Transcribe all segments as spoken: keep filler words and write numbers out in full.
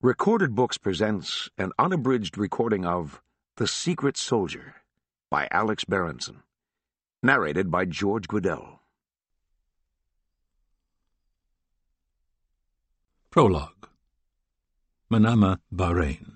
Recorded Books presents an unabridged recording of The Secret Soldier by Alex Berenson, narrated by George Guidall. Prologue. Manama, Bahrain.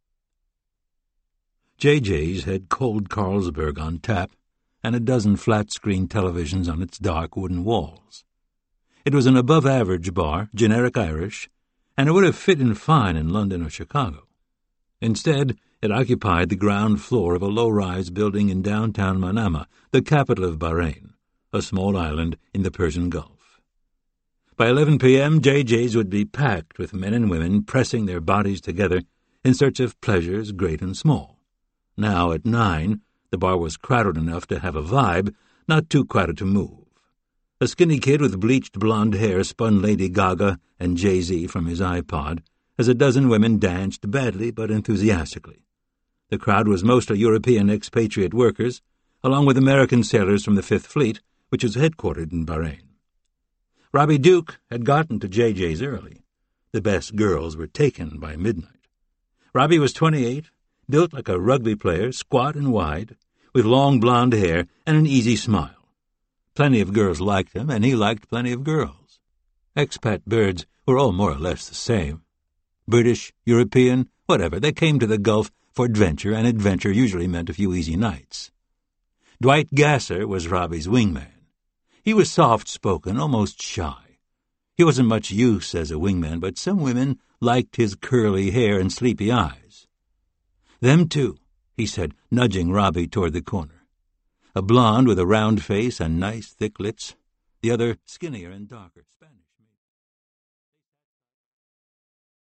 J J's had cold Carlsberg on tap and a dozen flat-screen televisions on its dark wooden walls. It was an above-average bar, generic Irish, and it would have fit in fine in London or Chicago. Instead, it occupied the ground floor of a low-rise building in downtown Manama, the capital of Bahrain, a small island in the Persian Gulf. By eleven p.m., J J's would be packed with men and women pressing their bodies together in search of pleasures great and small. Now, at nine, the bar was crowded enough to have a vibe, not too crowded to move. A skinny kid with bleached blonde hair spun Lady Gaga and Jay-Z from his iPod as a dozen women danced badly but enthusiastically. The crowd was mostly European expatriate workers, along with American sailors from the Fifth Fleet, which is headquartered in Bahrain. Robbie Duke had gotten to J J's early. The best girls were taken by midnight. Robbie was twenty-eight, built like a rugby player, squat and wide, with long blonde hair and an easy smile. Plenty of girls liked him, and he liked plenty of girls. Expat birds were all more or less the same. British, European, whatever, they came to the Gulf for adventure, and adventure usually meant a few easy nights. Dwight Gasser was Robbie's wingman. He was soft-spoken, almost shy. He wasn't much use as a wingman, but some women liked his curly hair and sleepy eyes. "Them too," he said, nudging Robbie toward the corner. A blonde with a round face and nice, thick lips, the other skinnier and darker.